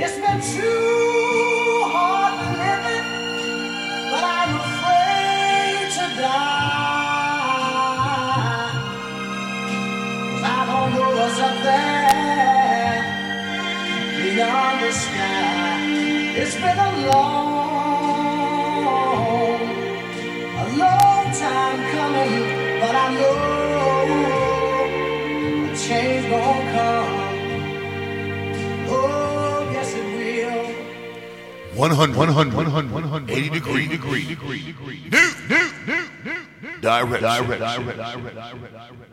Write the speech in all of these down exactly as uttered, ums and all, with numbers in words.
It's been too hard living, but I'm afraid to die. 'Cause I don't know what's up there beyond the sky. It's been a long, a long time coming, but I know a change gon' come. Oh, yes it will. one hundred, one hundred, one hundred, one hundred, eighty degree, degree, degree, degree. New, new, new, new, new. Direct, direct, direct, direct, direct.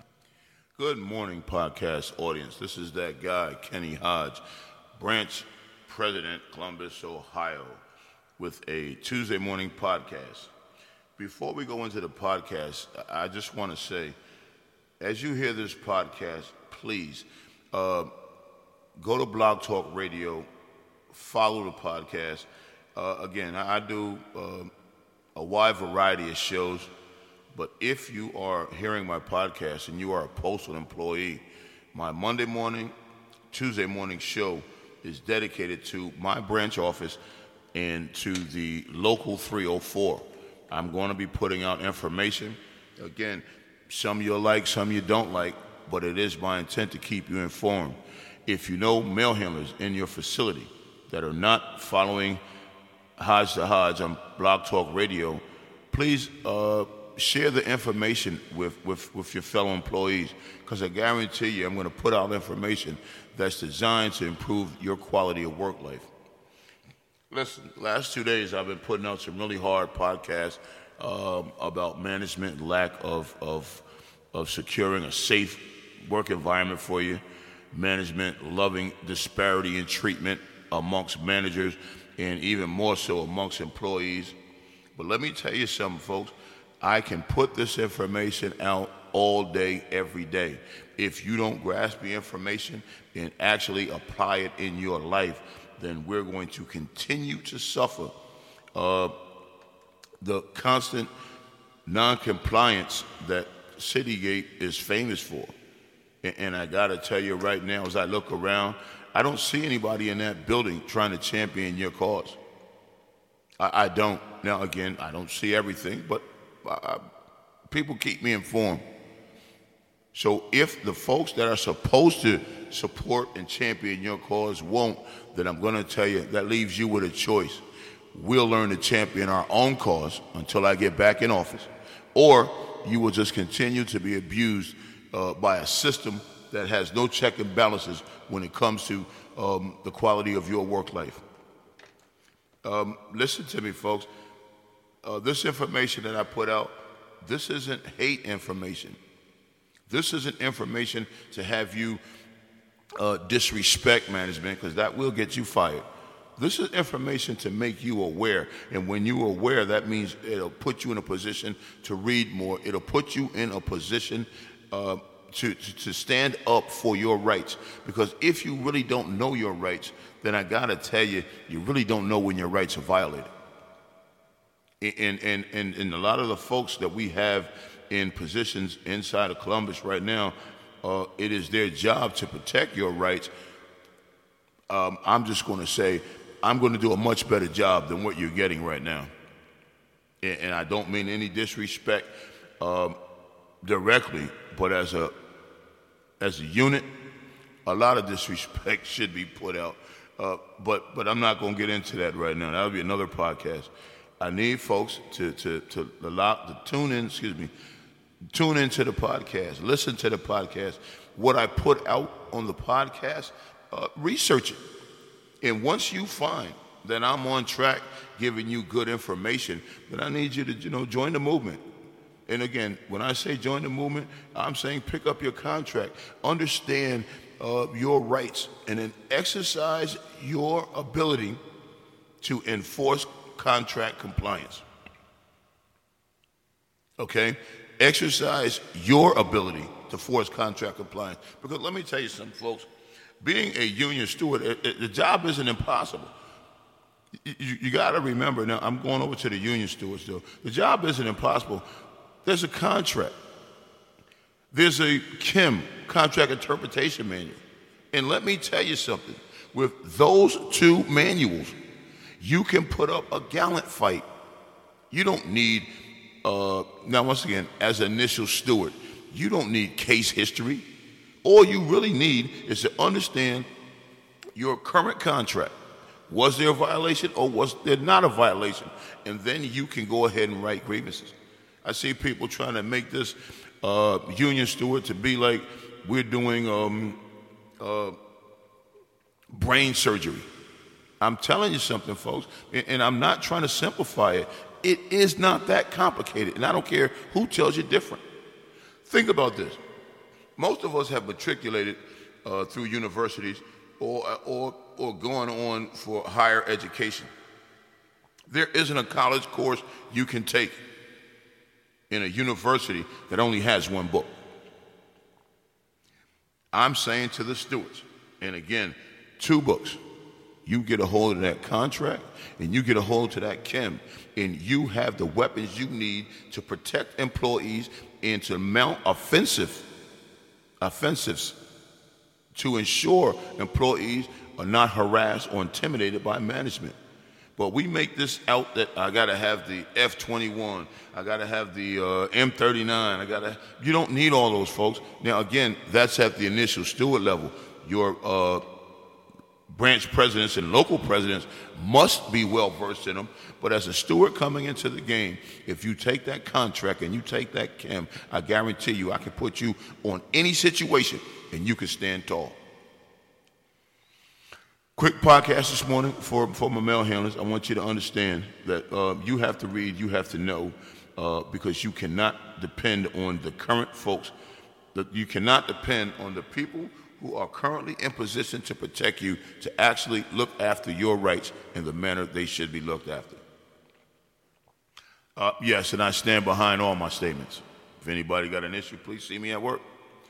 Good morning, podcast audience. This is that guy, Kenny Hodge, branch president, Columbus, Ohio, with a Tuesday morning podcast. Before we go into the podcast, I just want to say, as you hear this podcast, please uh, go to Blog Talk Radio, follow the podcast. Uh, again, I, I do uh, a wide variety of shows, but if you are hearing my podcast and you are a postal employee, my Monday morning, Tuesday morning show is dedicated to my branch office and to the local three oh four. I'm going to be putting out information. Again, some you'll like, some you don't like, but it is my intent to keep you informed. If you know mail handlers in your facility that are not following Hodge to Hodge on Blog Talk Radio, please uh, share the information with, with, with your fellow employees, because I guarantee you I'm going to put out information that's designed to improve your quality of work life. Listen, last two days I've been putting out some really hard podcasts um, about management and lack of, of, of securing a safe work environment for you, management loving disparity in treatment amongst managers and even more so amongst employees. But let me tell you something, folks. I can put this information out all day, every day. If you don't grasp the information and actually apply it in your life, then we're going to continue to suffer uh, the constant non-compliance that Citygate is famous for. And, and I got to tell you right now, as I look around, I don't see anybody in that building trying to champion your cause. I, I don't. Now, again, I don't see everything, but I, people keep me informed. So if the folks that are supposed to support and champion your cause won't, then I'm going to tell you that leaves you with a choice. We'll learn to champion our own cause until I get back in office, or you will just continue to be abused uh, by a system that has no check and balances when it comes to um, the quality of your work life. Um, listen to me, folks. Uh, this information that I put out, this isn't hate information. This isn't information to have you uh, disrespect management, because that will get you fired. This is information to make you aware, and when you're aware, that means it'll put you in a position to read more. It'll put you in a position uh, to, to, to stand up for your rights, because if you really don't know your rights, then I gotta tell you, you really don't know when your rights are violated. And, and, and, and a lot of the folks that we have in positions inside of Columbus right now, uh, it is their job to protect your rights. Um, I'm just going to say, I'm going to do a much better job than what you're getting right now. And, and I don't mean any disrespect um, directly, but as a as a unit, a lot of disrespect should be put out. Uh, but but I'm not going to get into that right now. That'll be another podcast. I need folks to to to allow to tune in. Excuse me, tune into the podcast. Listen to the podcast. What I put out on the podcast, uh, research it. And once you find that I'm on track, giving you good information, then I need you to you know join the movement. And again, when I say join the movement, I'm saying pick up your contract, understand uh, your rights, and then exercise your ability to enforce contract compliance. Okay? Exercise your ability to force contract compliance. Because let me tell you something, folks. Being a union steward, it, it, the job isn't impossible. You, you, you got to remember, now I'm going over to the union stewards though. The job isn't impossible. There's a contract. There's a K I M, Contract Interpretation Manual. And let me tell you something. With those two manuals, you can put up a gallant fight. You don't need, uh, now once again, as an initial steward, you don't need case history. All you really need is to understand your current contract. Was there a violation or was there not a violation? And then you can go ahead and write grievances. I see people trying to make this uh, union steward to be like we're doing um, uh, brain surgery. I'm telling you something, folks, and, and I'm not trying to simplify it. It is not that complicated, and I don't care who tells you different. Think about this. Most of us have matriculated uh, through universities or, or, or going on for higher education. There isn't a college course you can take in a university that only has one book. I'm saying to the stewards, and again, two books. You get a hold of that contract, and you get a hold to that chem, and you have the weapons you need to protect employees and to mount offensive, offensives to ensure employees are not harassed or intimidated by management. But we make this out that I got to have the F twenty-one, I got to have the uh, M thirty-nine, I got to. You don't need all those, folks. Now, again, that's at the initial steward level. Your uh, branch presidents and local presidents must be well versed in them. But as a steward coming into the game, if you take that contract and you take that chem, I guarantee you I can put you on any situation and you can stand tall. Quick podcast this morning for, for my mail handlers. I want you to understand that uh, you have to read, you have to know, uh, because you cannot depend on the current folks. That you cannot depend on the people who are currently in position to protect you to actually look after your rights in the manner they should be looked after. Uh, yes, and I stand behind all my statements. If anybody got an issue, please see me at work.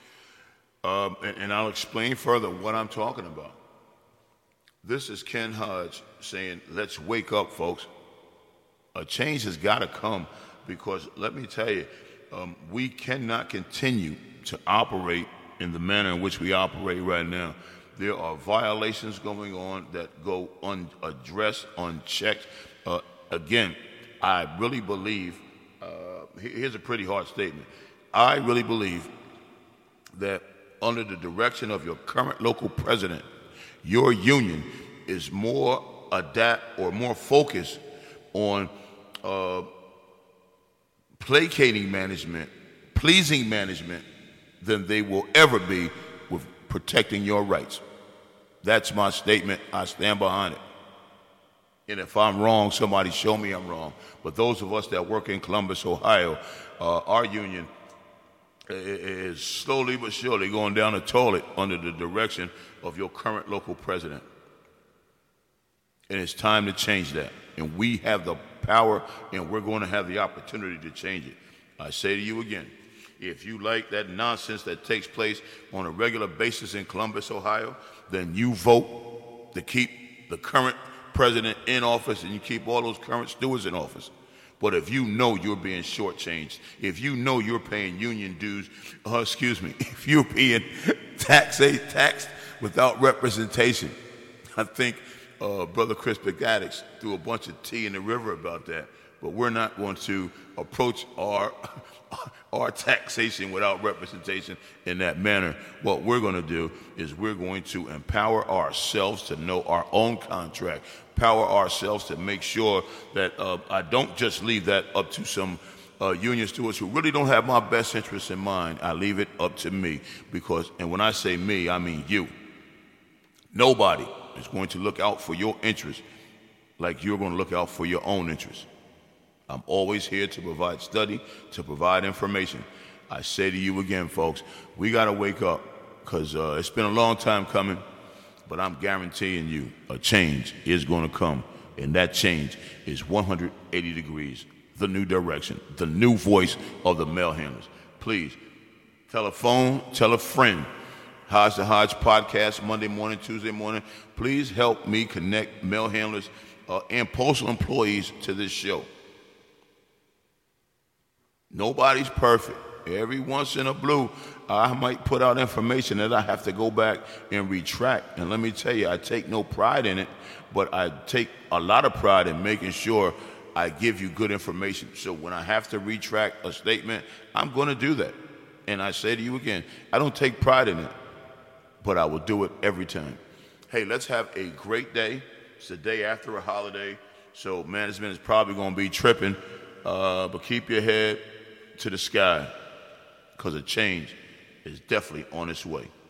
Um, and, and I'll explain further what I'm talking about. This is Ken Hodge saying, let's wake up, folks. A change has got to come because, let me tell you, um, we cannot continue to operate in the manner in which we operate right now. There are violations going on that go unaddressed, unchecked. Uh, again, I really believe, uh, here's a pretty hard statement. I really believe that under the direction of your current local president, your union is more adapt or more focused on uh, placating management, pleasing management, than they will ever be with protecting your rights. That's my statement. I stand behind it. And if I'm wrong, somebody show me I'm wrong. But those of us that work in Columbus, Ohio, uh, our union is slowly but surely going down the toilet under the direction of your current local president. And it's time to change that. And we have the power, and we're going to have the opportunity to change it. I say to you again, if you like that nonsense that takes place on a regular basis in Columbus, Ohio, then you vote to keep the current president in office and you keep all those current stewards in office. But if you know you're being shortchanged, if you know you're paying union dues, uh, excuse me, if you're being taxed, taxed without representation, I think uh, Brother Chris Begaddix threw a bunch of tea in the river about that. But we're not going to approach our our taxation without representation in that manner. What we're going to do is we're going to empower ourselves to know our own contract, empower ourselves to make sure that uh, I don't just leave that up to some uh, union stewards who really don't have my best interests in mind. I leave it up to me because, and when I say me, I mean you. Nobody is going to look out for your interests like you're going to look out for your own interests. I'm always here to provide study, to provide information. I say to you again, folks, we got to wake up because uh, it's been a long time coming, but I'm guaranteeing you a change is going to come, and that change is one hundred eighty degrees, the new direction, the new voice of the mail handlers. Please, tell a phone, tell a friend. Hodge to Hodge podcast, Monday morning, Tuesday morning. Please help me connect mail handlers uh, and postal employees to this show. Nobody's perfect. Every once in a blue, I might put out information that I have to go back and retract. And let me tell you, I take no pride in it, but I take a lot of pride in making sure I give you good information. So when I have to retract a statement, I'm going to do that. And I say to you again, I don't take pride in it, but I will do it every time. Hey, let's have a great day. It's the day after a holiday, so management is probably going to be tripping, uh, but keep your head to the sky because a change is definitely on its way.